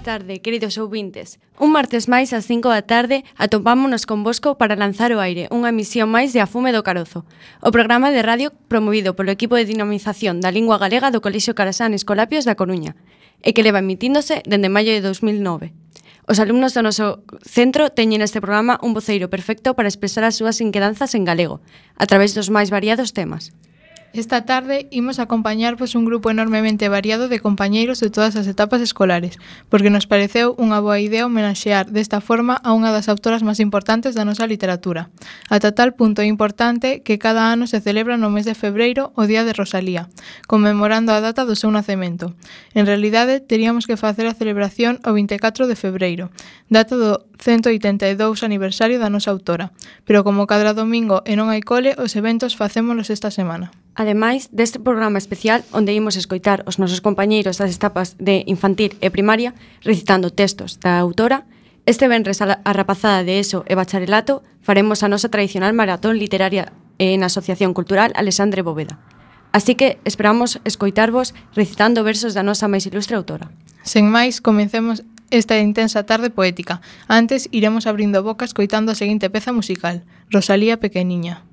tarde, queridos ouvintes. Un martes máis ás 5 da tarde atopámonos convosco para lanzar ao aire unha emisión máis de A Fume do Carozo, o programa de radio promovido polo equipo de dinamización da lingua galega do Colexio Carasán Escolapios da Coruña e que leva emitíndose dende maio de 2009. Os alumnos do noso centro teñen neste programa un voceiro perfecto para expresar as súas inquedanzas en galego, a través dos máis variados temas. Esta tarde imos acompañarvos un grupo enormemente variado de compañeiros de todas as etapas escolares, porque nos pareceu unha boa idea homenaxear desta forma a unha das autoras máis importantes da nosa literatura. Ata tal punto importante que cada ano se celebra no mes de febreiro o Día de Rosalía, conmemorando a data do seu nacemento. En realidade, teríamos que facer a celebración o 24 de febreiro, data do 182 aniversario da nosa autora, pero como cada domingo e non hai cole, os eventos facémolos esta semana. Ademais deste programa especial onde imos escoitar os nosos compañeiros das etapas de infantil e primaria recitando textos da autora, este venres a rapazada de ESO e bacharelato faremos a nosa tradicional maratón literaria na Asociación Cultural Alexandre Bóveda. Así que esperamos escoitarvos recitando versos da nosa máis ilustre autora. Sen máis, comencemos esta intensa tarde poética. Antes iremos abrindo boca escoitando a seguinte peza musical, Rosalía Pequeniña.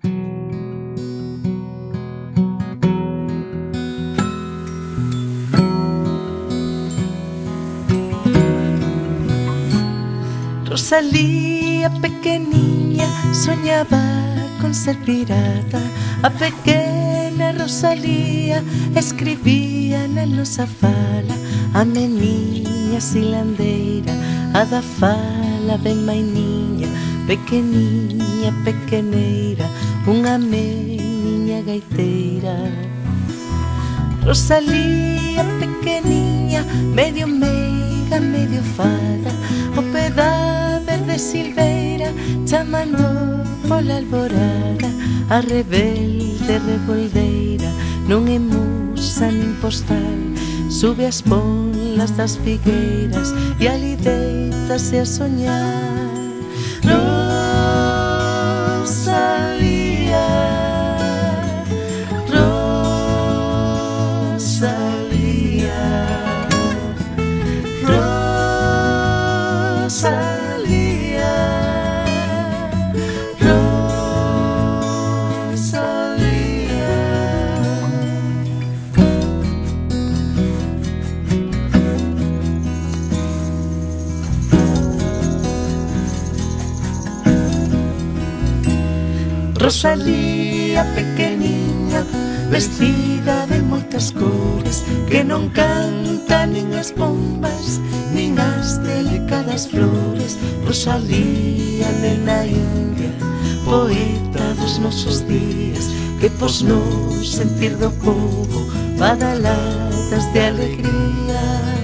Rosalía pequeniña soñaba con ser pirata. A pequena Rosalía escribía na nosa fala. A meniña silandeira, a da fala ben mainiña. Pequeniña, pequeneira, unha meniña gaiteira. Rosalía pequeniña, medio meiga, medio fada. O peda verde silveira, chamando pola alborada. A rebelde revoldeira, non é musa nin postal. Sube as ponlas das figueiras e ali deitase a soñar. Rosalía, Rosalía, Rosalía, Rosalía. Rosalía pequeniña, vestida de moitas cores, que non canta nin as bombas, nin as delicadas flores. Rosalía, nena india, poeta dos nosos días, que pos no sentir do povo badaladas de alegría.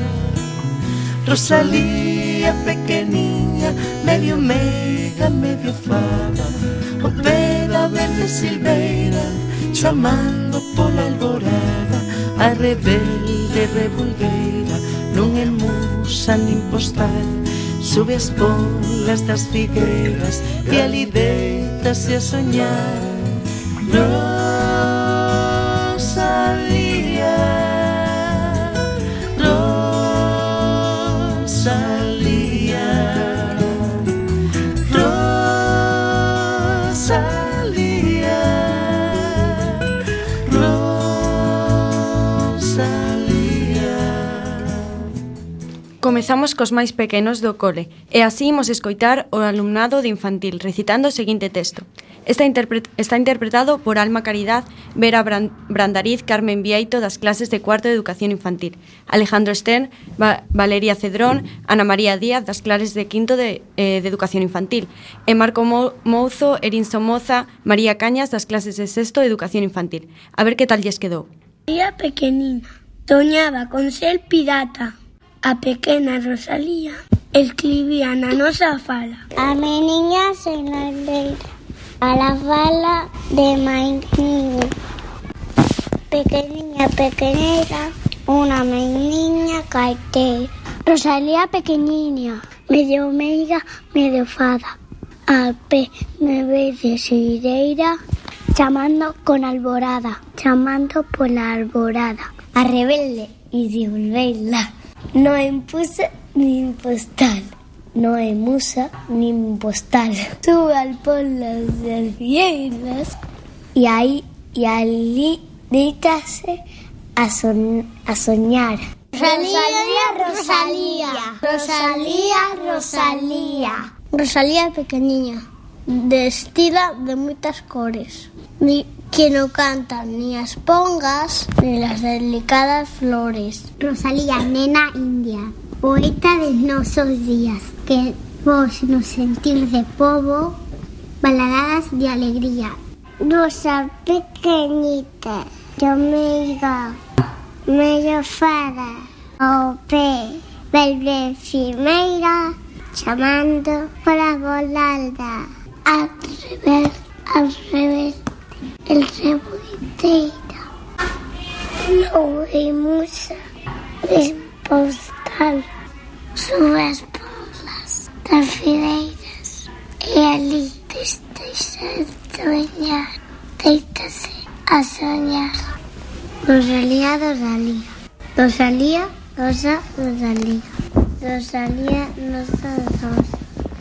Rosalía pequeniña, medio meiga, medio fada, o peda verde silveira, chamando pola alborada. A rebelde revolveira, non é musa nin postal. Sube as ponlas das figueiras e ali deitase a soñar. Rosalía, Rosalía, Rosalía, Rosalía. Comezamos cos máis pequenos do cole e así imos escoitar o alumnado de infantil recitando o seguinte texto. Está interpretado por Alma Caridad, Vera Brandariz, Carmen Vieito das clases de cuarto de Educación Infantil, Alejandro Stern, Valeria Cedrón, Ana María Díaz das clases de quinto de Educación Infantil e Marco Mouzo, Erin Somoza, María Cañas das clases de sexto de Educación Infantil. A ver que tal lles quedou. Rosalía pequenina soñaba con ser pirata. A pequena Rosalía escribía na nosa fala. A meniña silandeira, a la fala de mainiña. Pequeniña, pequeneira, unha meniña gaiteira. Rosalía pequeniña, medio meiga, medio fada. A neve de sireira, chamando con alborada, chamando pola alborada. A rebelde e de volveila, non impuse nin postal. No hai musa nin postal. Sube al polas das vieiras e ali deítase a soñar. Rosalía pequeniña, vestida de moitas cores, que non cantan ni as pongas ni las delicadas flores. Rosalía, nena india, poeta de nosos días, que vos no sentir de povo, baladadas de alegría. Rosa pequeñita, yo meiga, medio fada, ao pé, velve fimeira, chamando para volalda. Al revés, el reboiteira. Non hai musa, nin postal. Sube as polas das fideiras e ali deítase a soñar. Rosalía. Rosalía, Rosa, Rosalía. Rosalía, Rosa, Rosa.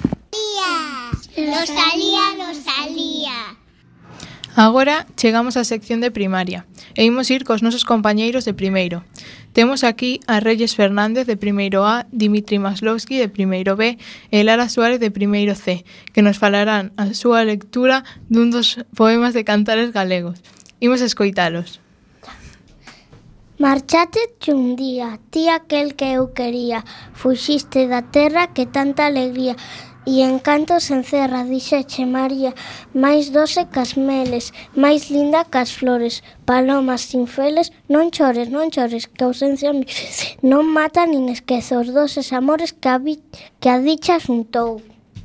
Rosalía. Agora chegamos á sección de primaria e imos ir cos nosos compañeiros de primeiro. Temos aquí a Reyes Fernández de primeiro A, Dimitri Maslovski de primeiro B e Lara Suárez de primeiro C, que nos falarán a súa lectura dun dos poemas de cantares galegos. Imos escoitalos. Marchate un día, ti aquel que eu quería, fuxiste da terra que tanta alegría e encanto se encerra, dixeche María, máis doce cas meles, máis linda cas flores, palomas sinfeles, non chores, que a ausencia non mata nin esquece os doces amores que a dicha xuntou.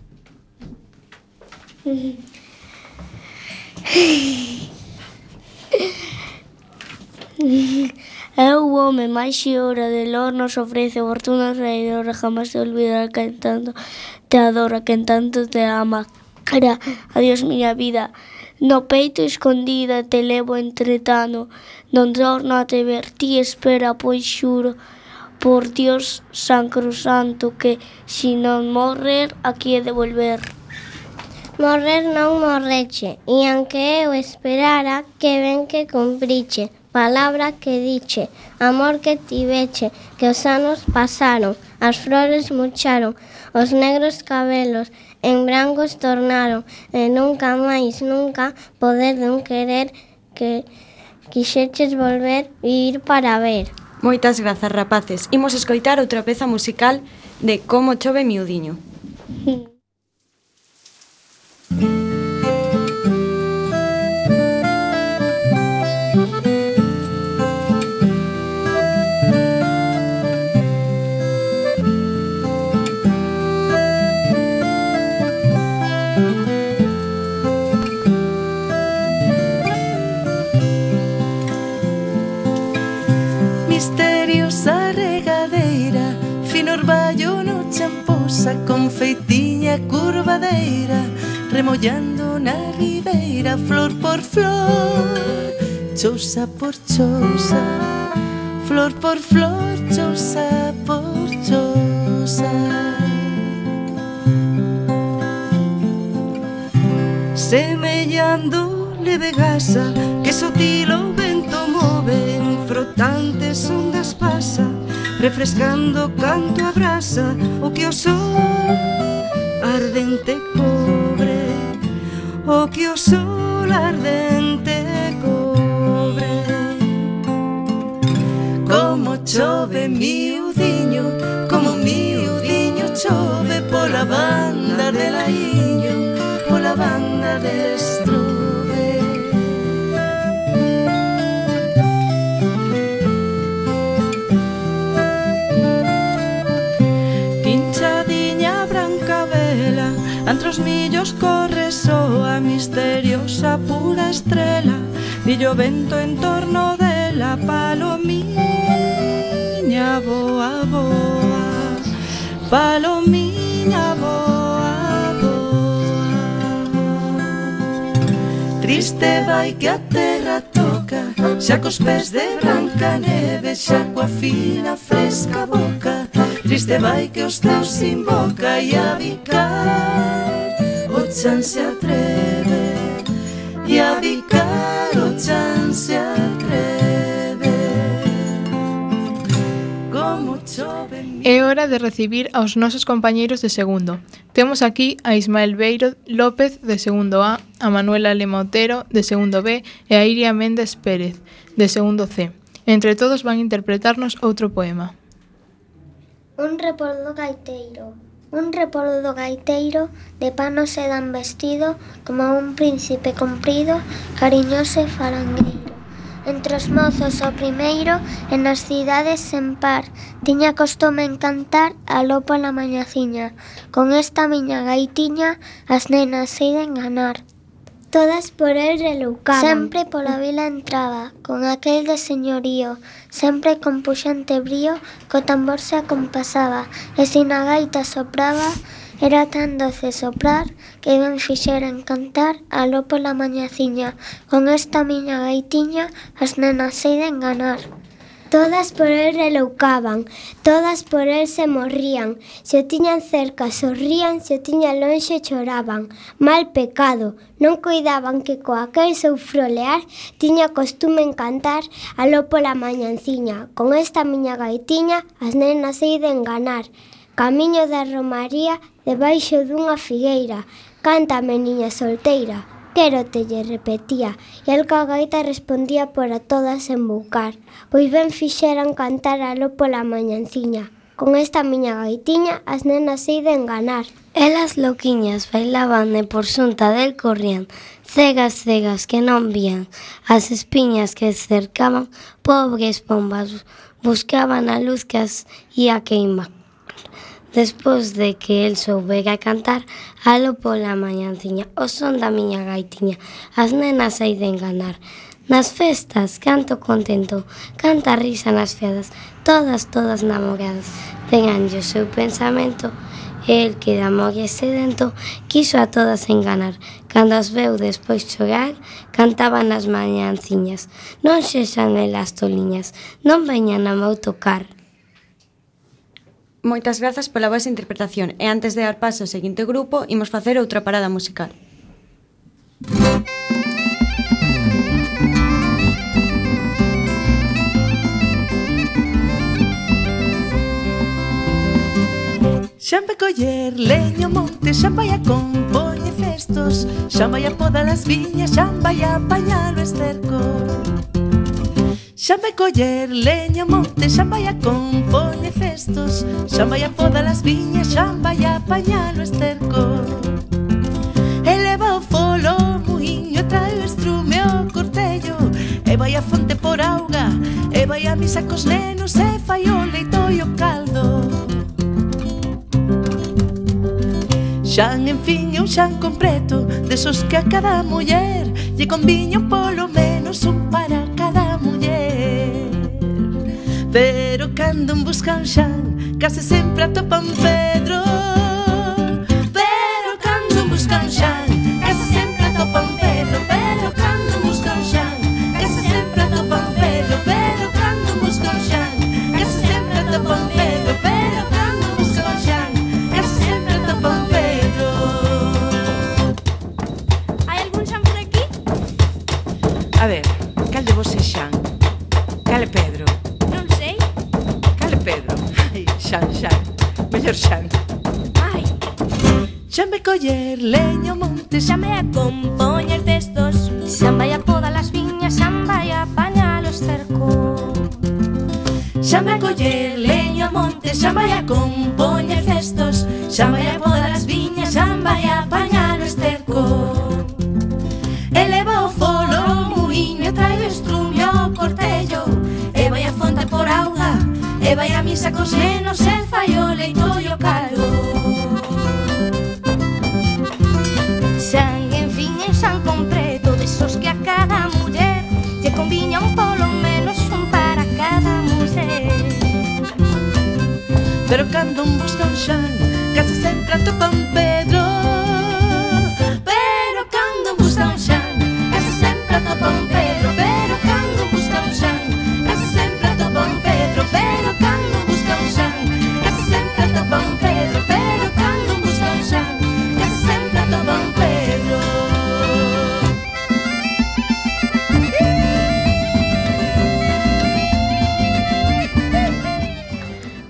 É o home máis xiora de lor nos ofrece fortuna reidora, jamás te olvidará que tanto te adora, que tanto te ama. Adiós miña vida, no peito escondida te levo entretano, non torno a te ver, ti espera, pois xuro por Dios sacrosanto que si non morrer aquí he de volver. Morrer non morreche, e aunque eu esperara que ben que cumpriche, palabra que diche, amor que tiveche, que os anos pasaron, as flores murcharon, os negros cabelos en brancos tornaron, e nunca máis, nunca poder dun querer que quixeches volver e ir para ver. Moitas grazas, rapaces. Imos escoitar outra peza musical de Como chove miudiño. Misteriosa regadeira, fino orballo no champosa, confeitiña curvadeira, remollando na ribeira, flor por flor, chosa por chosa, flor por flor, chosa por chosa. Semellando leve gasa que sutil o vento move, frotantes ondas pasa, refrescando canto abrasa o que o sol ardente cobre, o que o sol ardente cobre. Como chove miudiño, como miudiño chove pola banda de Laiño, pola banda de Estrove. Antros millos corre soa misteriosa pura estrela, dillo vento en torno dela, palomiña boa boa, palomiña boa boa. Triste vai que a terra toca, xa cos pés de branca neve, xa coa fina fresca boca, Triste vai que os teus invoca e a bicar o chan se atreve, e a bicar o chan se atreve, como chove. É hora de recibir aos nosos compañeiros de segundo. Temos aquí a Ismael Beiro López, de segundo A Manuela Lema Otero, de segundo B, e a Iria Méndez Pérez, de segundo C. Entre todos van interpretarnos outro poema. Un rebordo gaiteiro. Un rebordo gaiteiro, de pano sedan vestido, como un príncipe comprido, cariñoso e falangueiro. Entre os mozos o primeiro, e nas cidades sen par, tiña costume en cantar aló pola mañaciña. Con esta miña gaitiña, as nenas seiden ganar. Todas por el reloucaban. Sempre pola vila entraba, con aquel de señorío, sempre con puxante brío, co tambor se acompasaba, e sin a gaita sopraba, era tan doce soprar, que ben fixeran cantar aló pola mañaciña. Con esta miña gaitiña, as nenas seiden ganar. Todas por el reloucaban, todas por el se morrían. Se o tiñan cerca sorrían, se o tiñan lonxe choraban. Mal pecado, non coidaban que coa aquel seu frolear tiña costume en cantar aló pola mañanciña. Con esta miña gaitiña as nenas seiden ganar. Camiño da romaría debaixo dunha figueira. Cántame, niña solteira. Quero te lle repetía, e el coa gaita respondía por a todas emboucar. Pois ben fixeran cantar aló pola mañanciña. Con esta miña gaitiña as nenas seiden ganar. Elas loquiñas bailaban e por xunta del corrían, cegas, cegas que non vían as espiñas que cercaban, pobres pombas buscaban a luz que as ia queimar. Despois de que el soubera cantar aló pola mañanciña, o son da miña gaitiña, as nenas seiden ganar. Nas festas canto contento, canta risa nas fiadas, todas, todas namoradas, tenganlle o seu pensamento, e el que de amor é sedento, quiso a todas enganar. Cando as veu despois chorar, cantaban as mañanciñas, non xexan elas toliñas, non veñan a meu tocar. Moitas grazas pola vosa interpretación e antes de dar paso ao seguinte grupo, imos facer outra parada musical. Xa vai coller leño monte, xa vai a compoñer festos, xa vai a podar as viñas, xa vai a apañar o esterco. Xa vai coller leño monte, xa vai a compoñer festos, xa vai a podar as viñas, xa vai a apañar o esterco. E leva o folo o muiño, trae o estrume o cortello, e vai a fonte por auga, e vai a misa cos nenos, e fai o leito e o caldo. Xan, en fin, é un xan completo, desos que a cada muller lle conviño polo menos un para cada muller. Pero cando un busca un xan, case sempre atopa un Pedro. Pero cando un busca un xan, case sempre atopa un Pedro. Pero cando un busca un xan, case sempre atopa un Pedro. Pero cando un busca un xan, case sempre atopa un Pedro. Pero cando un busca un xan, case sempre atopa un Pedro. Hai algún xan por aquí? A ver, cal de vos é xan? Cal é Pedro? Non sei. Cal é Pedro? Ai, xan, xan, mellor xan. Ai, Xa me coller leño monte, xa me acompoñer cestos, xa vai a podar as viñas, xa vai a apañar os cercos. xa me coller leño monte, xa vai a compoñer cestos, xa vai a podar as viñas, xa vai a apañar o esterco. E leva o folo o muiño, trae o estrume o cortello, e vai a fonte por auga, e vai a misa cos nenos, e fai o leito e o caldo. Xan, en fin, en xan completo, desos que a cada muller lle conviña un polo menos un para cada muller. Pero cando un busca un xan, case sempre atopa un Pedro. Pero cando un busca un xan, case sempre atopa un Pedro. Pero cando un busca un xan, case sempre atopa un Pedro. Pero cando un busca un xan, case sempre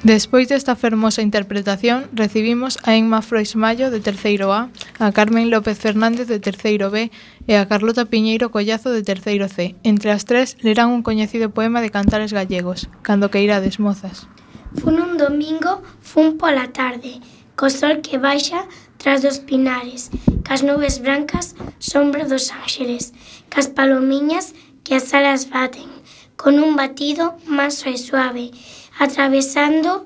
Despois desta fermosa interpretación, recibimos a Emma Frois Mallo de terceiro A Carmen López Fernández de terceiro B e a Carlota Piñeiro Collazo de terceiro C. Entre as tres, lerán un coñecido poema de cantares gallegos. Cando queirades, mozas. Fun un domingo, fun pola tarde, co sol que baixa tras dos pinares, cas nubes brancas, sombra dos ánxeles, cas palomiñas que as alas baten, con un batido manso e suave, atravesando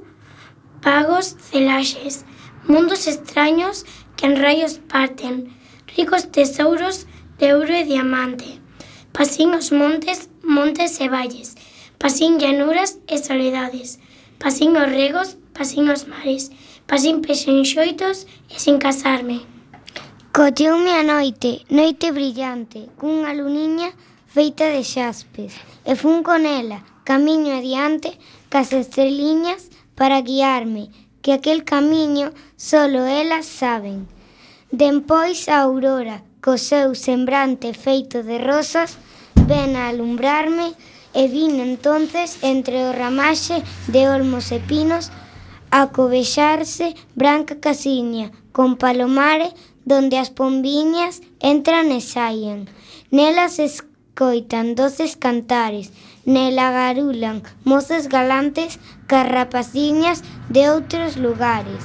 vagos celaxes, mundos extraños que en rayos parten, ricos tesouros de ouro e diamante. Pasín os montes, montes e valles, pasín llanuras e soledades, pasín os regos, pasín os mares, pasín pexenxoitos e sin casarme. Colleume a noite, noite brillante, cunha luniña feita de xaspes, e fun con ela, camiño adiante, cas estreliñas para guiarme, que aquel camiño solo elas saben. Dempois a aurora, co seu sembrante feito de rosas, ven a alumbrarme e vin entonces entre o ramaxe de olmos e pinos a covexarse branca casiña con palomare donde as pombiñas entran e saen. Nelas escoitan doces cantares, nela garulan mozas galantes cas rapaciñas de outros lugares.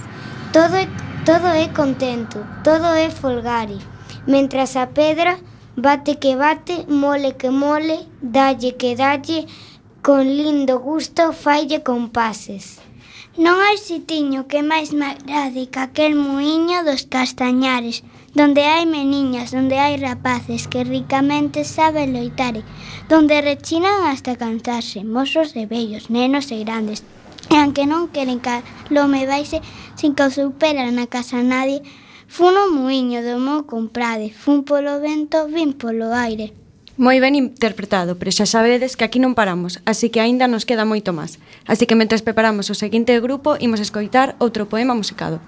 Todo é contento, todo é folgare, mentras a pedra bate que bate, mole que mole, dalle que dalle, con lindo gusto faille compases. Non hai sitiño que máis me agrade que aquel muiño dos castañares, donde hai meniñas, donde hai rapaces que ricamente saben loitare, donde rechinan hasta cansarse, mozos e vellos, nenos e grandes, e aunque non queren que lo me baixe sin que o supera na casa nadie, fun o muiño do meu comprade, fun polo vento, vin polo aire. Moi ben interpretado, pero xa sabedes que aquí non paramos, así que aínda nos queda moito máis. Así que mentres preparamos o seguinte grupo, imos escoitar outro poema musicado.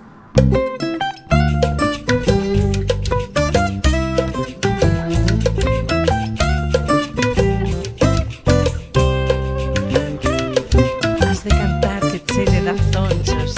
Has de cantar que chele das zonchas.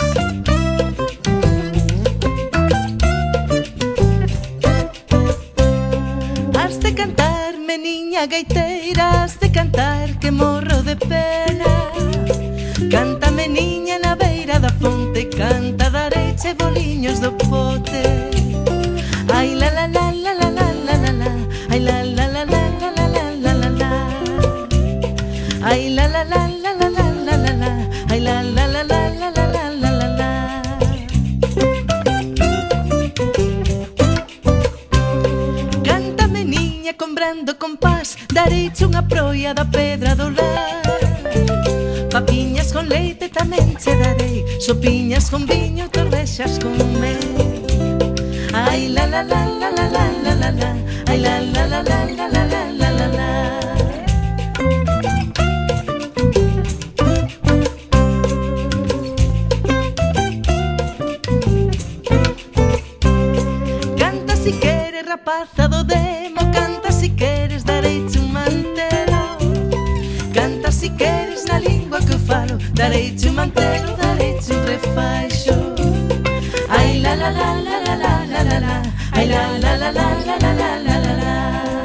Has de cantar, meniña gaiteira, has de cantar que morro de pena. Canta, meniña, na beira da fonte, canta, dareche boliños do pote. Ai la la la la la la la la la, ai la la la la la la la la la la, ai la la la la la la la la la, ai la la la la la la la la la la. Canta, meniña, con brando compás, dareche unha proia da pedra do lar. Papiñas con leite tamén che darei, sopiñas con viño, torrexas con mel. Ai la la la la la la la la la, ai la la la la la la la la la la. Canta si queres, rapaza do demo, canta si queres, dareiche un mantelo. Canta si queres na lingua que falo, dareiche un mantelo, dareiche un refaixo. Ai la la la la la la la la la, ai la la la la la la la la la la.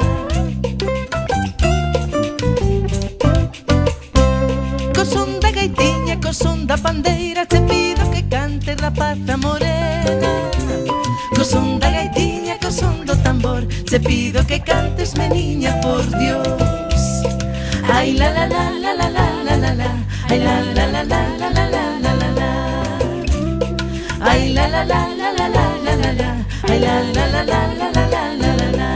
Co son da gaitiña, co son da pandeira, che pido que cante, rapaza morena. Co son da gaitiña, co son do tambor, che pido que cantes, meniña, por Dios. Ai la la la la la la la la la, ai la la la la la la la la la la, ai la la la la la la la la la, ai la la la la la la la la la la.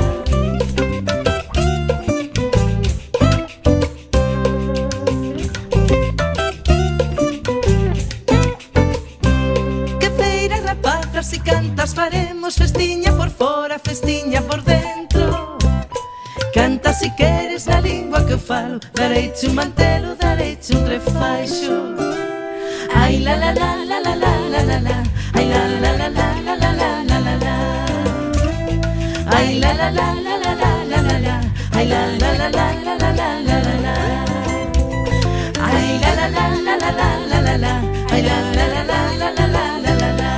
Que feira, rapaza, si cantas faremos festiña por fora, festiña por dentro. Canta si queres na lingua que falo, dareiche un mantelo, dareiche un refaixo. Ai la la la la la la la la la, ai la la la la la la la la la la, ai la la la la la la la la la, ai la la la la la la la la la la, ai la la la la la la la la. la la, ay la la la la la la la la la la.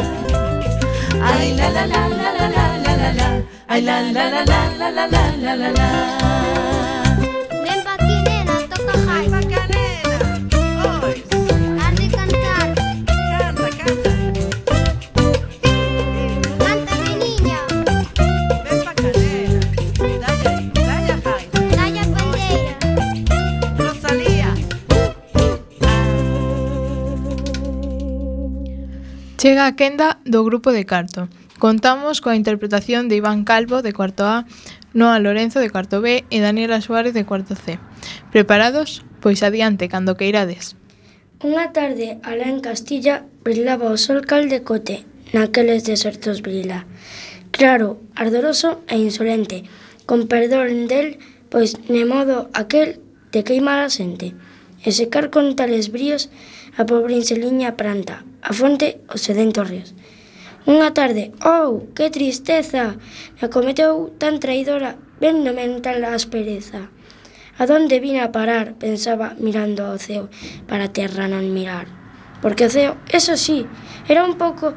Ay la la la la la la la la la. Ay la la la la la la la la la la. Ven pa' aquí, nena, toca jai. Ven pa' acá, nena. Hoy. Has de cantar. Canta, canta. Canta, mi niña. Ven pa' acá, nena. Daya aí, daya jai. Daya bandeira. Rosalía. Chega a quenda do grupo de Carto. Contamos coa interpretación de Iván Calvo, de cuarto A, Noa Lorenzo, de cuarto B, e Daniela Suárez, de cuarto C. Preparados? Pois adiante, cando queirades. Unha tarde, alá en Castilla, brilaba o sol caldecote, naqueles desertos brila. Claro, ardoroso e insolente, con perdón del, pois ne modo aquel de queimar a xente, e secar con tales bríos a pobre inseliña pranta, a fonte os sedentos ríos. Unha tarde, oh, que tristeza, me acometeu tan traidora, ben no mental a aspereza. A donde vine a parar, pensaba mirando ao ceo, para a terra non mirar. Porque o ceo, eso sí, era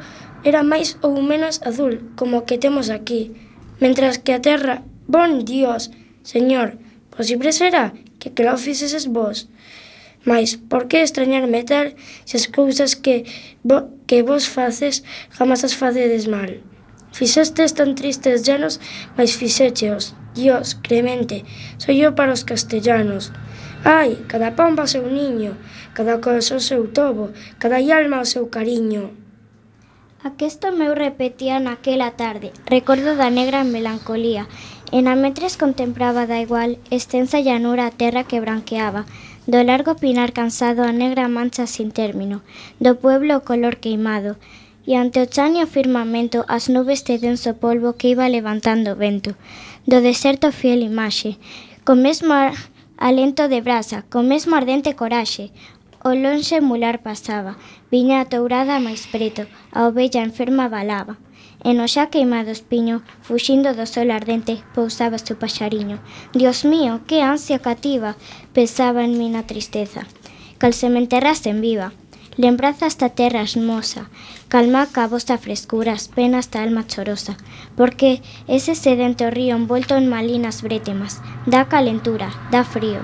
máis ou menos azul, como que temos aquí. Mentras que a terra, bon Dios, señor, posible será que lo fixeses vos. Mais, por que extrañarme tal se as cousas que vos faces jamás as facedes mal? Fixestes tan tristes llanos, mais fixécheos. Dios, cremente, soy yo para os castellanos. Ai, cada pomba o seu niño, cada cousa o seu tobo, cada alma o seu cariño. Aquesto meu repetía naquela tarde, recordo da negra melancolía. En a metres contemplaba da igual, extensa llanura a terra que branqueaba, do largo pinar cansado a negra mancha sin término, do pueblo o color queimado, e ante o chan e o firmamento as nubes de denso polvo que iba levantando o vento, do deserto fiel imaxe, co mesmo alento de brasa, co mesmo ardente coraxe. O lonxe mular pasaba, viña a tourada máis preto, a ovella enferma balaba. E no xa queimado espiño, fuxindo do sol ardente, pousaba o paxariño. Dios mío, que ansia cativa, pesaba en min a tristeza. Cal se me enterrasen viva, lembraza esta terra esmosa, calma ca vosa frescura, as penas da alma chorosa, porque ese sedento río envolto en malinas brétemas, dá calentura, dá frío.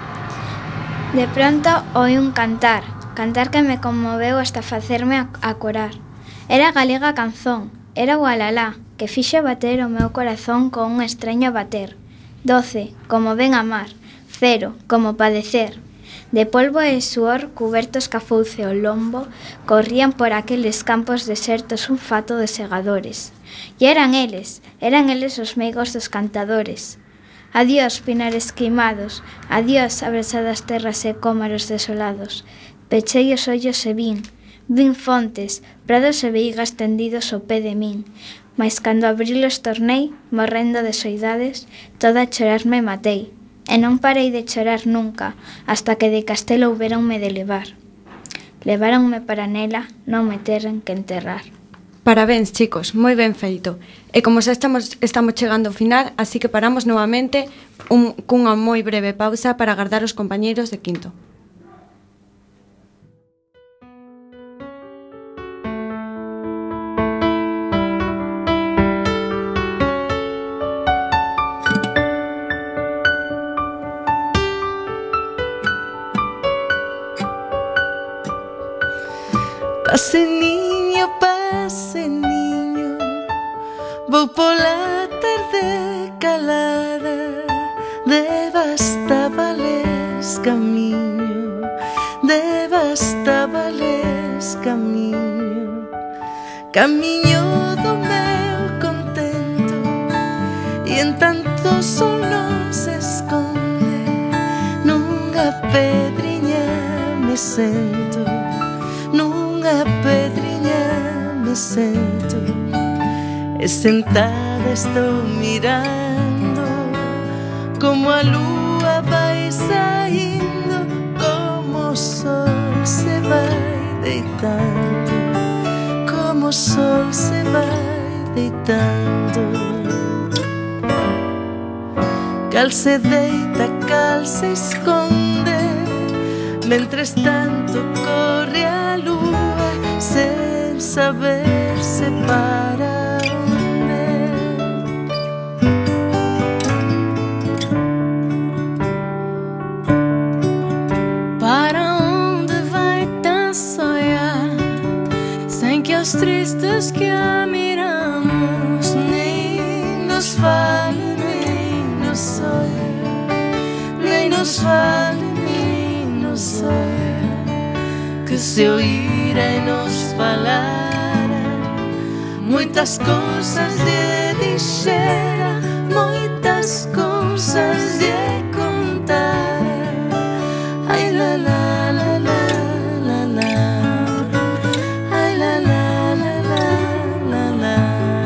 De pronto oí un cantar que me conmoveu hasta facerme a corar. Era galega canzón, era o alalá, que fixo bater o meu corazón con un extraño bater. 12, como ben amar, 0, como padecer. De polvo e suor cubertos ca fouce o lombo, corrían por aqueles campos desertos un fato de segadores. E eran eles os meigos dos cantadores. Adiós, pinares queimados, adiós, abrasadas terras e cómaros desolados. Pechei os ollos e vin fontes, prados e veigas tendidos ao pé de min. Mais cando abrilos tornei, morrendo de soidades, toda a chorar me matei. E non parei de chorar nunca, hasta que de Castelo houberonme de levar. Leváronme para nela, non me terren que enterrar. Parabéns, chicos, moi ben feito. E como xa estamos chegando ao final, así que paramos novamente cunha moi breve pausa para agardar os compañeiros de quinto. Pase niño, vou pola tarde calada, de Bastabales camiño, de Bastabales camiño, camiño do meu contento, e en tanto sol non se esconde, nunha pedriña me sento, nunha pedriña me sento, e sentada estou mirando como a lúa vai saindo, como o sol se vai deitando, como o sol se vai deitando. Cal se deita, cal se esconde, Mentres tanto corre a lúa sen saberse para onde. Para onde vai tan soia, sen que os tristes que a miramos Nem nos fale, nem nos oia, nem nos fale, nem nos oia, que se oíra e nos falara, muitas cousas lhe dixera, muitas cousas lhe contara. Ai la la la la la la, ai la la la la la la.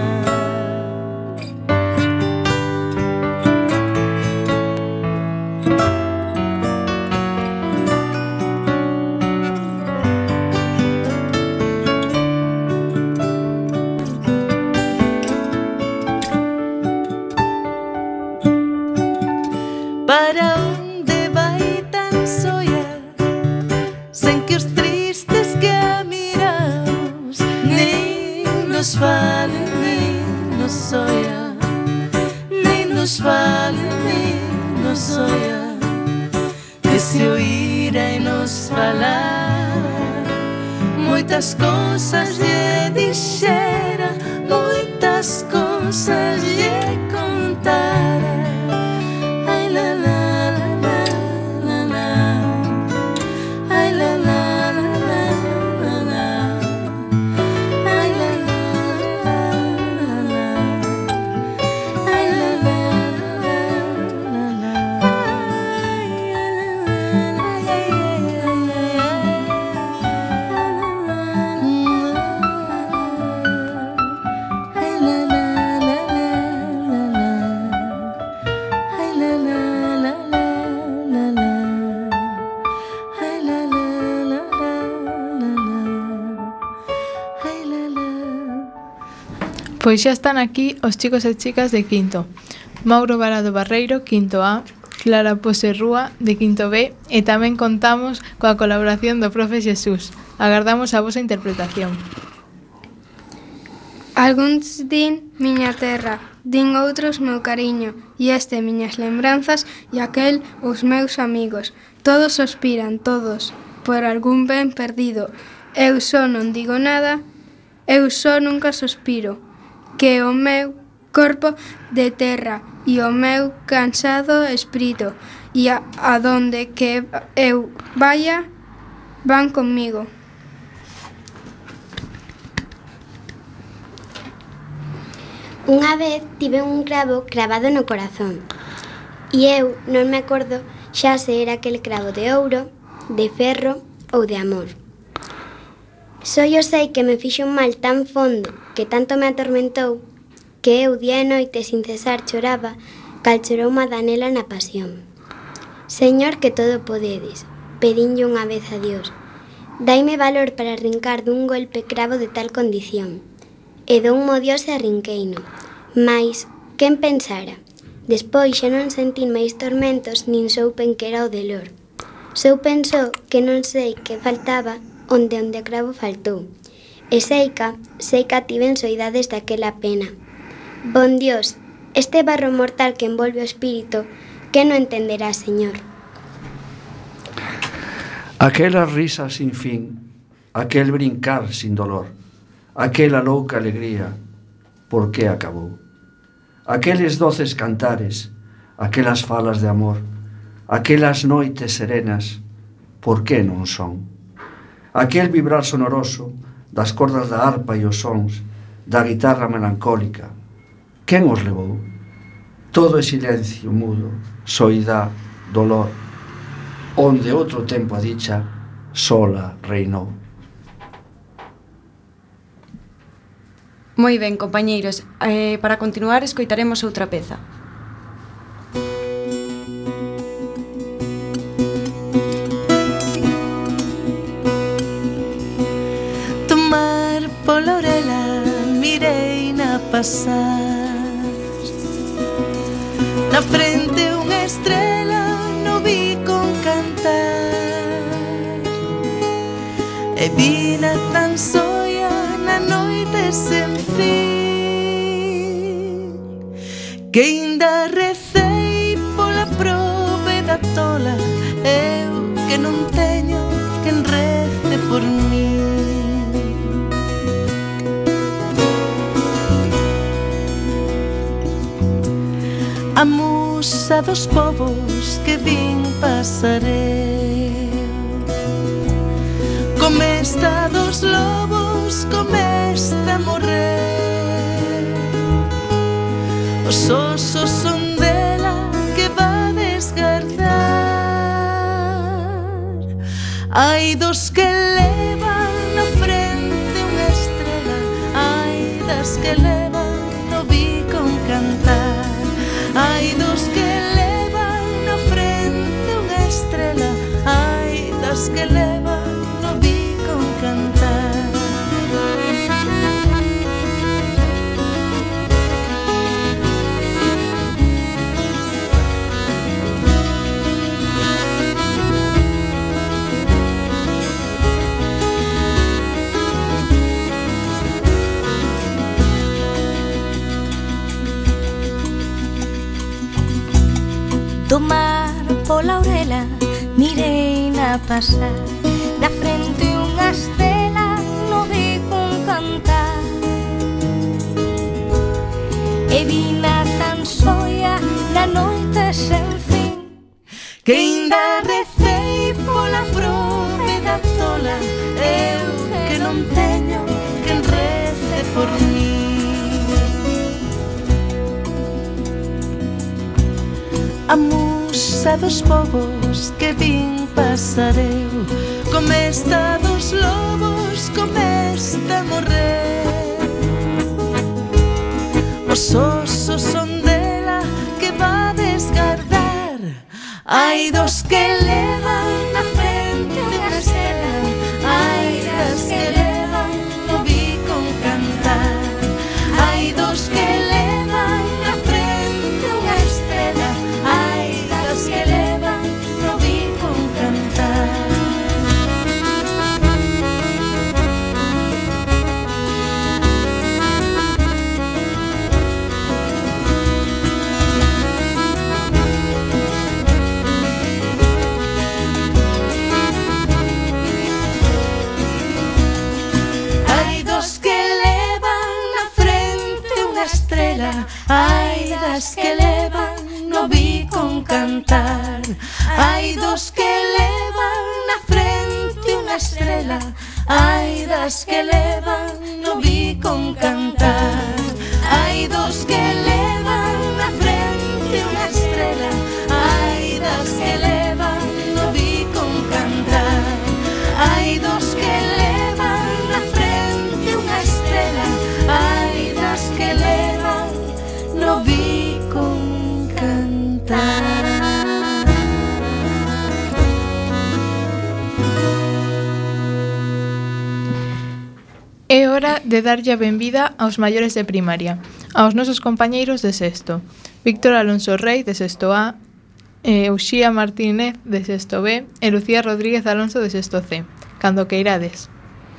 Para onde vai tan soia, sen que os tristes que a miramos nem nos fale, nem nos oia, nem nos fale, nem nos oia, que se oíra e nos falar, muitas cousas lhe dixera, muitas cousas lhe contara. Ai la la la la la, ai la la la la la, ai la la la la, ai la la la la, ai la la Pois xa están aquí os chicos e chicas de quinto. Mauro Varado Barreiro, quinto A, Clara Poserrúa, de quinto B, e tamén contamos coa colaboración do profe Xesús. Agardamos a vosa interpretación. Algúns din miña terra, din outros meu cariño, e este miñas lembranzas e aquel os meus amigos. Todos suspiran, todos, por algún ben perdido. Eu só non digo nada, eu só nunca suspiro, que o meu corpo de terra e o meu cansado espírito, e a donde que eu vaya, van comigo. Unha vez tive un cravo cravado no corazón e eu non me acordo xa se era aquel cravo de ouro, de ferro ou de amor. Só eu sei que me fixo un mal tan fondo, que tanto me atormentou, que eu día e noite sin cesar choraba, cal chorou má Danela na pasión. Señor que todo podedes, pedinlle unha vez a Dios, daime valor para arrincar dun golpe cravo de tal condición. E dou mo Dios e arrinqueino, mais, quen pensara? Despois xa non sentín máis tormentos, nin soupen que era o dolor. Sou pensou que non sei que faltaba onde a cravo faltou. E seica tiven soidades daquela pena. Bon Dios, este barro mortal que envolve o espírito, que non entenderá, Señor? Aquela risa sin fin, aquel brincar sin dolor, aquela louca alegría, por que acabou? Aqueles doces cantares, aquelas falas de amor, aquelas noites serenas, por que non son? Aquel vibrar sonoroso das cordas da arpa e os sons da guitarra melancólica, quen os levou? Todo é silencio mudo, soidá, dolor, onde outro tempo a dicha sola reinou. Moi ben, compañeiros, para continuar escoitaremos outra peza. Tomar pola orela mirei na pasar, na frente unha estrela no vi con cantar. Vina tan soia na noite sen fin, que ainda recei pola probe da tola, eu que non teño quen rece por mí. A musa dos povos que vin pasar eu, come esta dos lobos, come esta morrer. Os osos son dela que va a desgardar. Hai dos que levan na frente unha estrela, hai das que levan no bico un cantar. Hai dos que levan na frente unha estrela, hai das que levan no bico un cantar. Do mar pola orela mirei na pasar, da frente unha estrela no bico un cantar. E vina tan soia na noite sen fin, que ainda recei pola probe da tola, eu que non teño quen rece por mí. A musa dos povos que vin pasar eu, come esta dos lobos, come esta morrer. Os osos son dela que va a desgardar. Hai dos que levan na frente unha estrela, hai das que levan no bico un cantar. Hai dos que levan na frente unha estrela, hai das que levan no bico un cantar. Hai dos que levan na frente unha estrela, hai das que levan no bico un cantar. Hai dos que levan na frente unha estrela, hai das que levan no bico un cantar. Hai dos que levan na frente unha estrela, hai das que levan no bico un cantar. Hai dos que levan na frente unha estrela, hai das que levan no bico un cantar. É hora de darlle a benvida aos maiores de primaria, aos nosos compañeiros de sexto. Víctor Alonso Rey, de sexto A, Uxía Martínez, de sexto B, e Lucía Rodríguez Alonso, de sexto C. Cando queirades.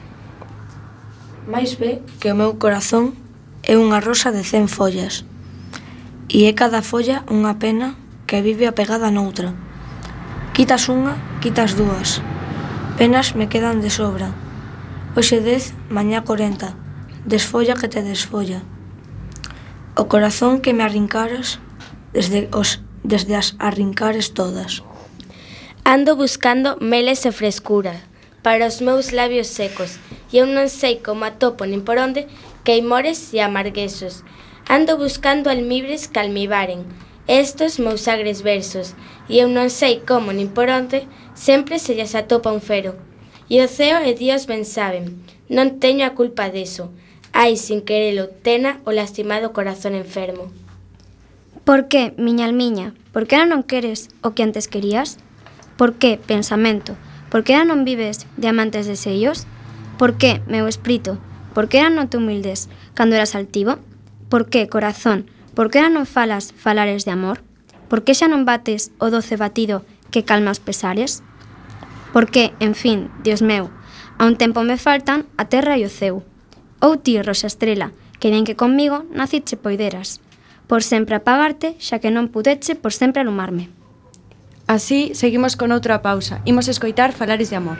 Mais ve que o meu corazón é unha rosa de 100 follas, e é cada folla unha pena que vive apegada noutra. Quitas unha, quitas dúas, penas me quedan de sobra. Hoxe 10, mañá 40, desfolla que te desfolla. O corazón que me arrincaras desde as arrincares todas. Ando buscando meles e frescura para os meus labios secos, e eu non sei como atopo nin por onde queimores e amarguesos. Ando buscando almibres que almibaren estos meus agres versos, e eu non sei como nin por onde sempre se lles atopa un fero. E o ceo e Dios ben saben, non teño a culpa deso. Ai, sin querelo, tena o lastimado corazón enfermo. Por que, miña almiña? Por que non queres o que antes querías? Por que, pensamento? Por que non vives de amantes deseios? Por que, meu espírito? Por que non te humildes cando eras altivo? Por que, corazón? Por que non falas falares de amor? Por que xa non bates o doce batido que calma os pesares? Por que, en fin, Dios meu, A un tempo me faltan a terra e o ceu. Ou ti, Rosa Estrela, que ven que comigo naciche poideras. Por sempre apagarte, xa que non pudeche por sempre alumarme. Así, seguimos con outra pausa. Imos escoitar Falares de amor.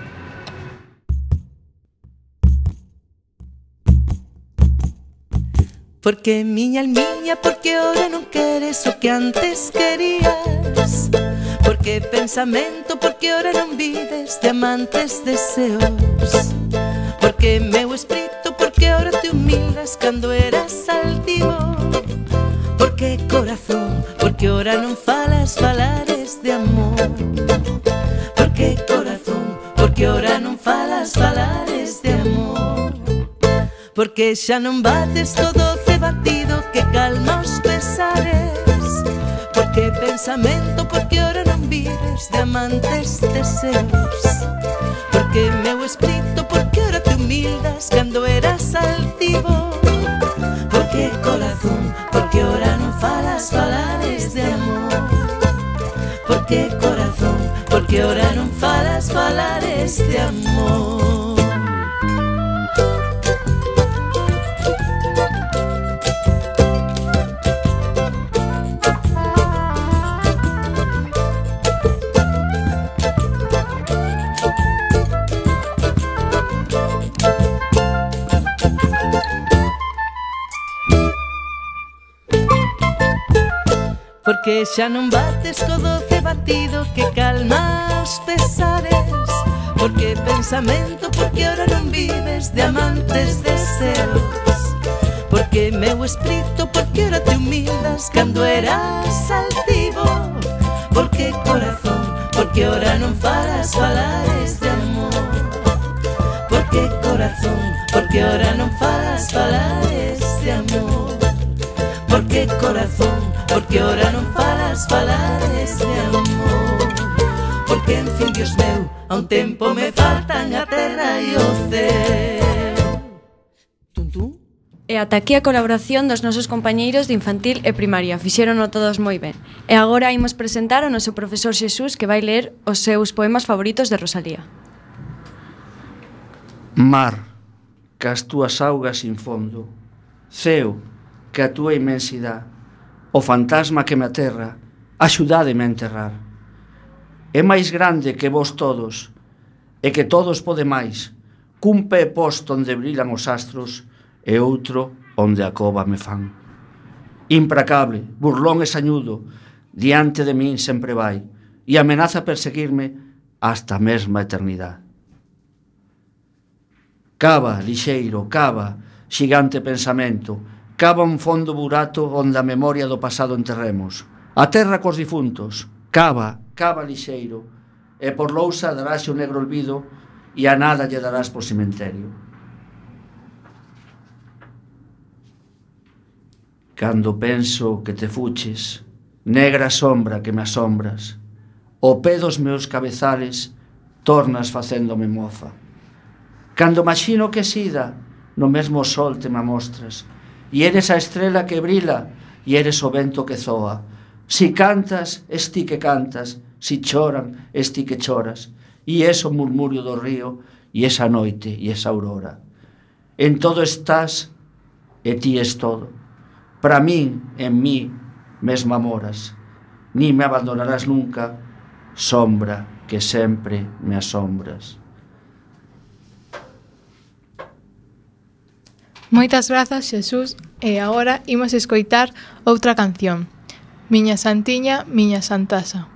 Porque miña almiña, porque ora non queres o que antes querías. Porque pensamento, porque ora non vives de amantes deseos. Porque meu espírito, porque ora te humildas cando eras altivo. Porque corazón, porque ora non falas falares de amor. Porque corazón, porque ora non falas falares de amor. Porque xa non bates co doce batido que calma os pesares. Porque pensamento, porque ora non vives de amantes deseos. Porque meu espírito, porque ora te humildas cando eras altivo. Porque corazón, porque ora non falas falares de amor. Porque corazón, porque ora non falas falares de amor. Porque xa non bates co doce batido que calma os pesares. Porque pensamento, porque ora non vives de amantes deseos. Porque meu espírito, porque ora te humildas cando eras altivo. Porque corazón, porque ora non falas falares de amor. Porque corazón, porque ora non falas falares de amor. Porque corazón, porque ora non falas falares de amor. Porque en fin, Dios meu, a un tempo me faltan a terra e o ceo. E ata aquí a colaboración dos nosos compañeiros de infantil e primaria. Fixérono todos moi ben. E agora imos presentar o noso profesor Xesús, que vai ler os seus poemas favoritos de Rosalía. Mar, que as túas augas sin fondo. Ceo, que a túa inmensidade. O fantasma que me aterra, axudádeme a enterrar. É máis grande que vos todos, e que todos pode máis, cun pé posto onde brilan os astros, e outro onde a cova me fan. Implacable, burlón e sañudo, diante de min sempre vai, e amenaza perseguirme hasta a mesma eternidade. Cava, lixeiro, cava, xigante pensamento, cava un fondo burato onde a memoria do pasado enterremos. A terra cos difuntos, cava, cava lixeiro, e por lousa darás o negro olvido e a nada lle darás por cementerio. Cando penso que te fuches, negra sombra que me asombras, o pé dos meus cabezales tornas facéndome mofa. Cando imagino que sida, no mesmo sol te me amostras, e eres a estrela que brila, e eres o vento que zoa. Si cantas, es ti que cantas, si choran, es ti que choras, e es o murmurio do río, e esa noite, e esa aurora. En todo estás, e ti es todo. Para min, en mí, mesma moras, ni me abandonarás nunca, sombra que sempre me asombras. Moitas grazas, Xesús, e agora imos escoitar outra canción. Miña santiña, miña santasa.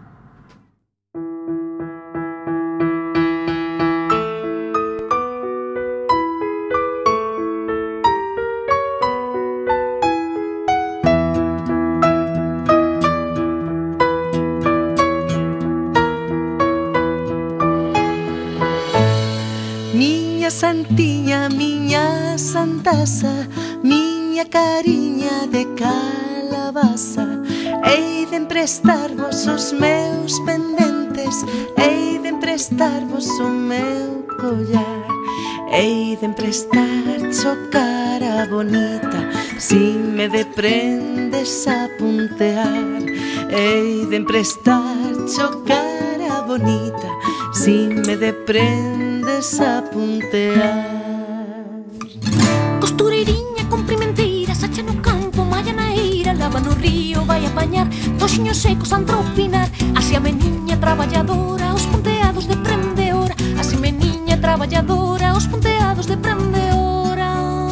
Miña santiña, miña santasa, miña cariña de calabaza. Hei de emprestarvos os meus pendentes, hei de emprestarvos o meu collar, hei de emprestar cho cara bonita, si me deprendes a puntear. Hei de emprestar cho cara bonita, si me deprendes desapuntear. Costureiriña comprimenteira, sacha no campo, malla na eira, lava no río, vai apañar toxiños secos antropinar. Así a meniña traballadora, os punteados de prendeora. Así meniña traballadora, os punteados de prendeora.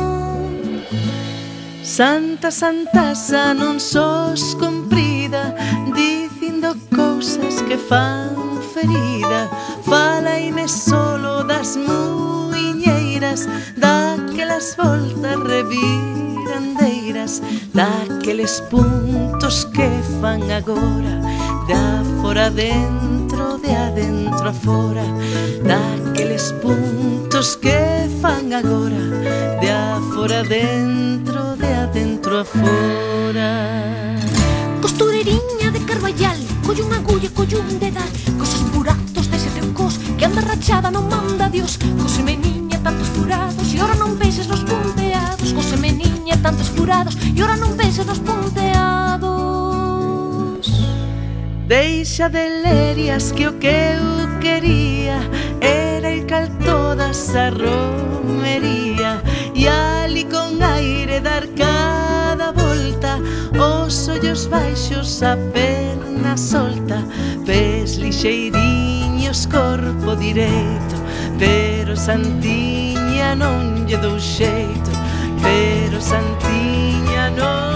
Santa, Santa, xa non sos comprida, dicindo cousas que fan ferida. Falaime solo das muiñeiras, daquelas voltas revirandeiras, daqueles puntos que fan agora, de afora dentro, de adentro afora, daqueles puntos que fan agora, de afora dentro, de adentro afora. Costureiriña de Carballal, colle unha agulla, colle un dedal, cos buratos dese teu cos que anda rachada non manda Dios. Cose meniña tantos furados e ora non penses nos punteados. Cose meniña tantos furados e ora non penses nos punteados. Deixa de lerias que o que eu quería era ir cal todas a romería, e ali con aire dar cada volta, os ollos baixos, a perna solta, pés lixeiriños, corpo direito, pero Santiña non lle dou xeito, pero Santiña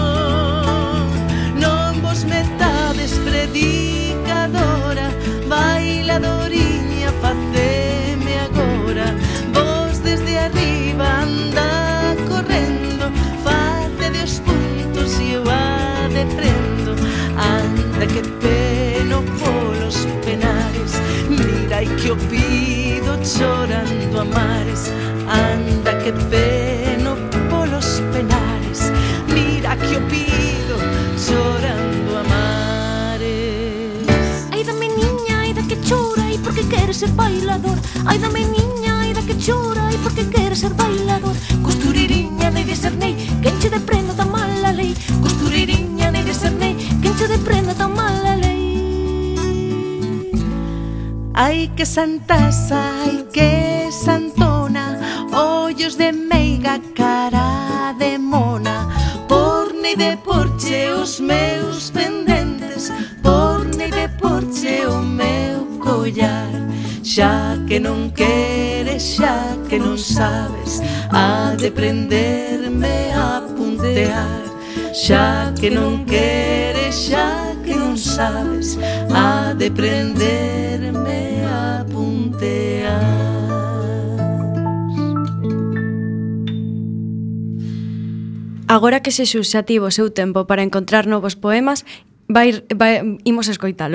non vos metades predicadora, bailadoriña, faceme agora, vos desde arriba anda correndo, facede os puntos e eu a deprendo, anda que peno polos penares, mira e que o pido chorando a mares, anda que peno polos penares, mira que o pido chorando a mares. Ai da meniña, ai da que chora, e porque quere ser bailador. Ai da meniña, ai da que chora, e porque quere ser bailador. Costureiriña, nei de ser nei, que enche de prenda tan mala lei. Costureiriña, nei de ser nei, que enche de prenda tan mala lei. Ai que santaza, ai que santona, ollos de meiga, cara de mona, porne de porche os meus pendentes, porne de porche o meu collar. Xa que non queres, xa que non sabes, ha de prenderme a puntear. Xa que non queres, xa que non sabes, ha de prenderme a puntear. Agora que Xesús xa tivo o seu tempo para encontrar novos poemas, imos escoitalo.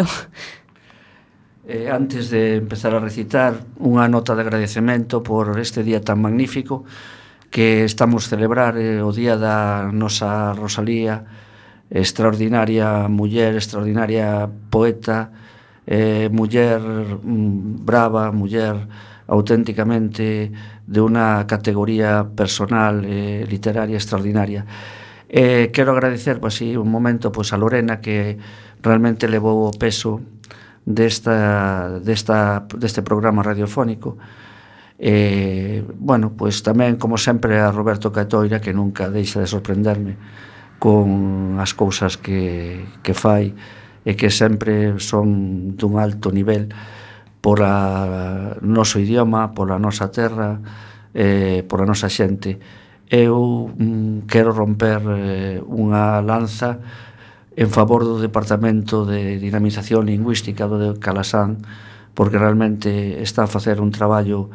Antes de empezar a recitar, unha nota de agradecemento por este día tan magnífico que estamos celebrar, o día da nosa Rosalía, extraordinaria muller, extraordinaria poeta, muller brava, muller auténticamente de unha categoría personal literaria extraordinaria. Quero agradecer así un momento a Lorena, que realmente levou o peso deste programa radiofónico. Bueno, pois tamén, como sempre, a Roberto Catoira, que nunca deixa de sorprenderme con as cousas que fai e que sempre son dun alto nivel por a noso idioma, por a nosa terra, por a nosa xente. Eu quero romper unha lanza en favor do Departamento de Dinamización Lingüística do de Calasán, porque realmente está a facer un traballo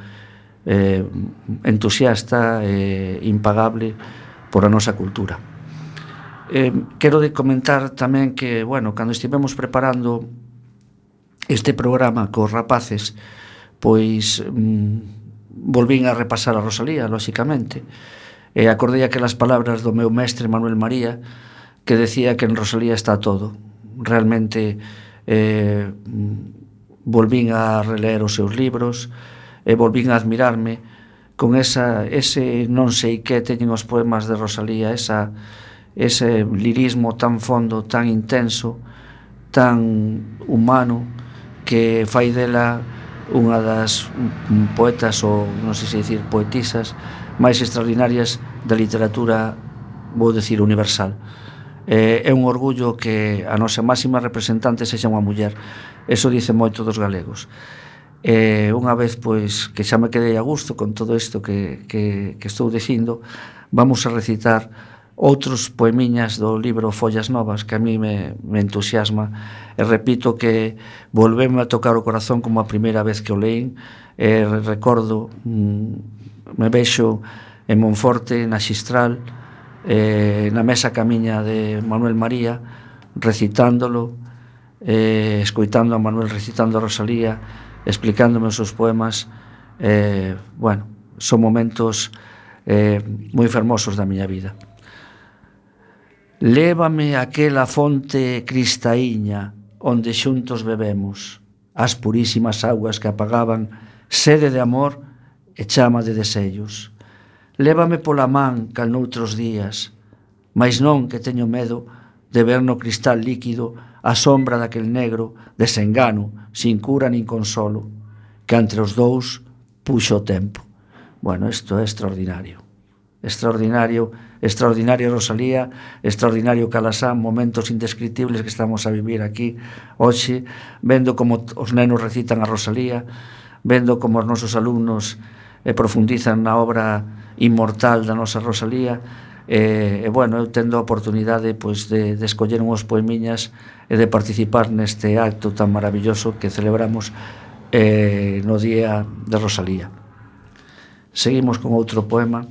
entusiasta e impagable por a nosa cultura. Quero de comentar tamén que, bueno, cando estivemos preparando este programa cos rapaces, pois volvín a repasar a Rosalía, lóxicamente, e acordei aquelas palabras do meu mestre Manuel María, que decía que en Rosalía está todo. Realmente volvín a releer os seus libros e volvín a admirarme con ese non sei que teñen os poemas de Rosalía, ese lirismo tan fondo, tan intenso, tan humano, que fai dela unha das poetas, ou non sei se dicir poetisas, máis extraordinarias da literatura, vou dicir, universal. É un orgullo que a nosa máxima representante sexa unha muller. Eso dice moito dos galegos. Unha vez pois que xa me quedei a gusto con todo isto que estou dicindo, vamos a recitar outros poemiñas do libro Follas Novas, que a mí me entusiasma, e repito que volveme a tocar o corazón como a primeira vez que o leín. Recordo, me vexo en Monforte, na Xistral, na mesa camiña de Manuel María, recitándolo, escoitando a Manuel recitando a Rosalía, explicándome os seus poemas. Bueno, son momentos moi fermosos da miña vida. Lévame aquela fonte cristaíña onde xuntos bebemos as purísimas augas que apagaban sede de amor e chama de desellos. Lévame pola man cal noutros días, mais non que teño medo de ver no cristal líquido a sombra daquel negro desengano, sin cura nin consolo, que entre os dous puxo o tempo. Bueno, isto é extraordinario. Extraordinario, extraordinario Rosalía, extraordinario Calasán, momentos indescriptibles que estamos a vivir aquí hoxe, vendo como os nenos recitan a Rosalía, vendo como os nosos alumnos profundizan na obra inmortal da nosa Rosalía. Bueno, eu tendo a oportunidade pois, de escoller unhos poemiñas e de participar neste acto tan maravilloso que celebramos no Día de Rosalía. Seguimos con outro poema.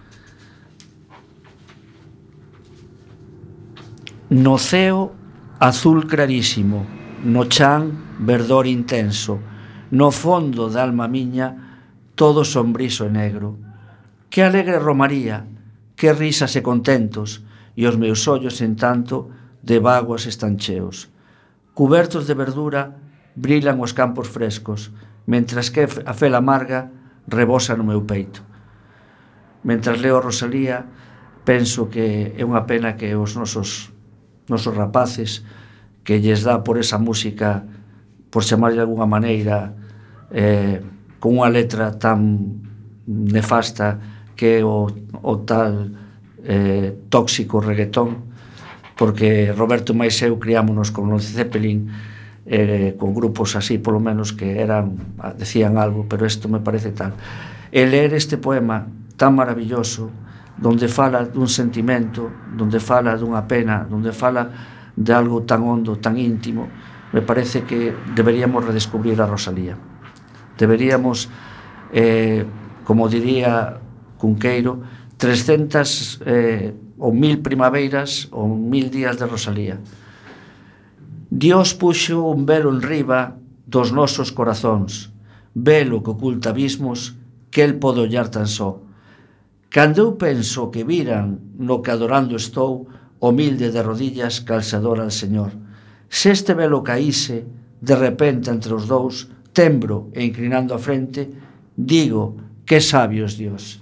No ceo azul clarísimo, no chan verdor intenso, no fondo da alma miña todo sombriso e negro. Que alegre romaría, que risas e contentos, e os meus ollos en tanto de vaguas están cheos. Cubertos de verdura brilan os campos frescos, mentras que a fel amarga rebosa no meu peito. Mentras leo Rosalía, penso que é unha pena que os nosos rapaces, que lles dá por esa música, por chamarlle de alguna maneira, con unha letra tan nefasta que é o tal tóxico reggaetón, porque Roberto máis eu criámonos con Led Zeppelin, con grupos así, polo menos, que decían algo, pero isto me parece tal. E ler este poema tan maravilloso, donde fala dun sentimento, donde fala dunha pena, donde fala de algo tan hondo, tan íntimo, me parece que deberíamos redescubrir a Rosalía. Deberíamos, como diría Cunqueiro, 300 ou 1000 primaveiras ou 1000 días de Rosalía. Dios puxo un velo enriba dos nosos corazóns, velo que oculta abismos que el pode ollar tan só. Cando eu penso que viran no que adorando estou, humilde de rodillas calzador al Señor. Se este velo caíse de repente entre os dous, tembro e inclinando a frente, digo, que sabio es Dios.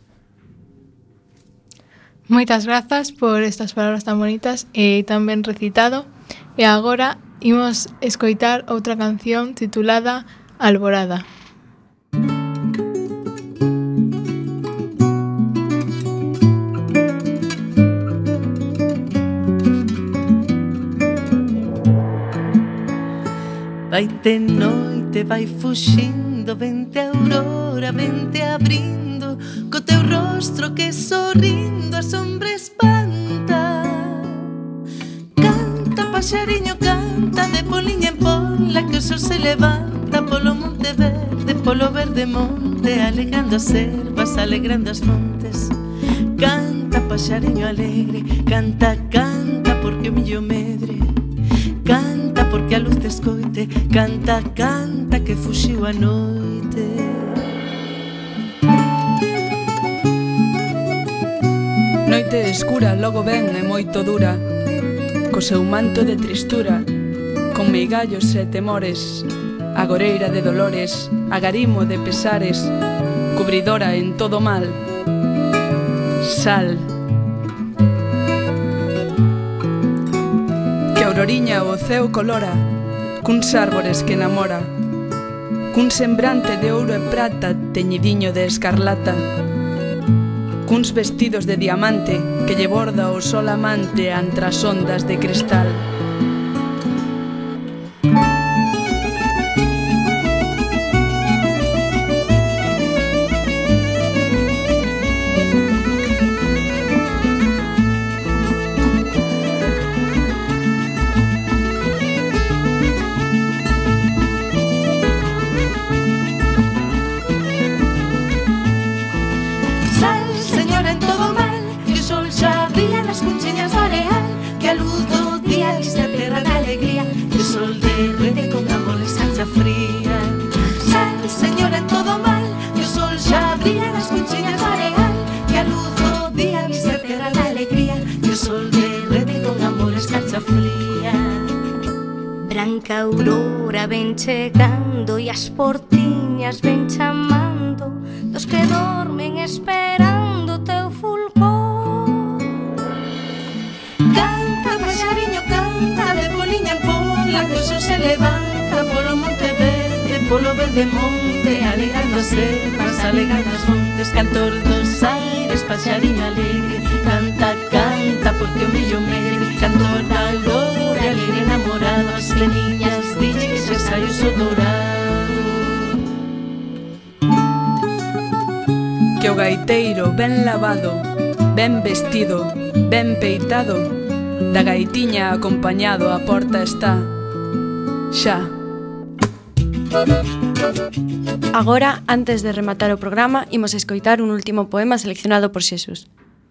Moitas grazas por estas palabras tan bonitas e tan ben recitado. E agora imos escoitar outra canción titulada Alborada. Vaite noite, vai fuxindo, vente a aurora, vente abrindo, co teu rostro que sorrindo a sombra espanta. Canta, paxariño, canta, de poliña en pola, que o sol se levanta polo monte verde, polo verde monte, alegando as ervas, alegrando as fontes. Canta, paxariño alegre, canta, canta, porque o millo medre. Canta porque a luz te escoite, canta, canta que fuxiu a noite. Noite escura logo ven e moito dura, co seu manto de tristura, con meigallos e temores, agoreira de dolores, agarimo de pesares, cubridora en todo mal. Sal. Que auroriña o ceo colora, cuns árbores que enamora, cun sembrante de ouro e prata teñidiño de escarlata, cuns vestidos de diamante que lle borda o sol amante antra as ondas de cristal. Branca aurora ven chegando e as portiñas ven chamando dos que dormen esperando teu fulgor. Canta, paxariño, canta, de poliña en pola, que o sol se levanta polo monte verde, polo verde monte, alegando as ervas, alegando as montes, cantor dos aires, paxariño alegre, canta, canta, porque o millo medre, cantor da aurora, alegre enamorado, as leniñas dille que xa sai o sol dourado. Que o gaiteiro ben lavado, ben vestido, ben peitado, da gaitiña acompañado a porta está. Xa. Agora, antes de rematar o programa, imos escoitar un último poema seleccionado por Xesús.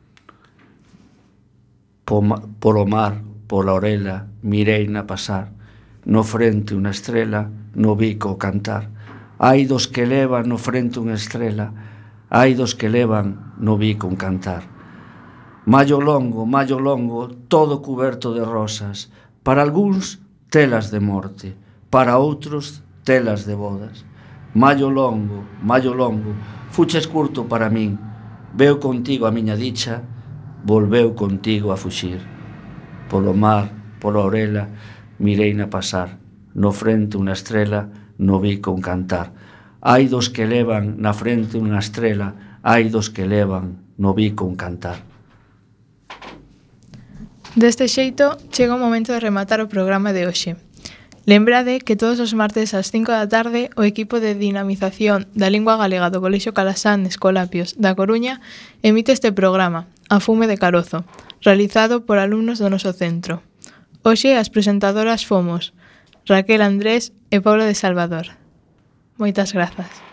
Polo mar, pola orela, mireina pasar, no frente unha estrela, no bico cantar. Hai dos que levan no frente unha estrela, hai dos que levan no bico un cantar. Mallo longo, todo cuberto de rosas, para algúns telas de morte, para outros telas de bodas. Mallo longo, fuches curto para min, veu contigo a miña dicha, volveu contigo a fuxir. Polo mar, pola orela, mireina pasar, no frente unha estrela, no bico un cantar. Hai dos que levan na frente unha estrela, hai dos que levan no bico un cantar. Deste xeito, chega o momento de rematar o programa de hoxe. Lembrade que todos os martes ás 5 da tarde o equipo de dinamización da lingua galega do Colexio Calasán Escolapios da Coruña emite este programa, A Fume de Carozo, realizado por alumnos do noso centro. Hoxe as presentadoras fomos Raquel Andrés e Paula de Salvador. Moitas grazas.